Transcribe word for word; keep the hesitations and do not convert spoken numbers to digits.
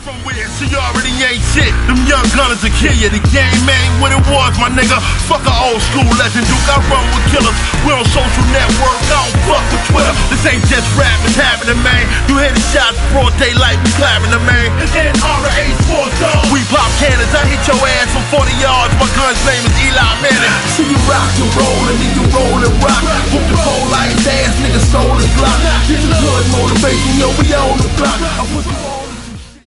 from where she already ain't shit. Them young gunners will kill you. The game ain't what it was, my nigga. Fuck a old school legend, Duke. I run with killers. We on social network. I don't fuck with Twitter. This ain't just rap, it's happening, man. You hear the shots, broad daylight, we clapping them, man. N R A Sports Zone. We pop cannons. I hit your ass from forty yards. My gun's name is Eli Manning. See you rock and roll, and then you roll and rock. Whoop the pole like ass, nigga, soul is blocked. This is good motivation, yo, we on the block. I put you on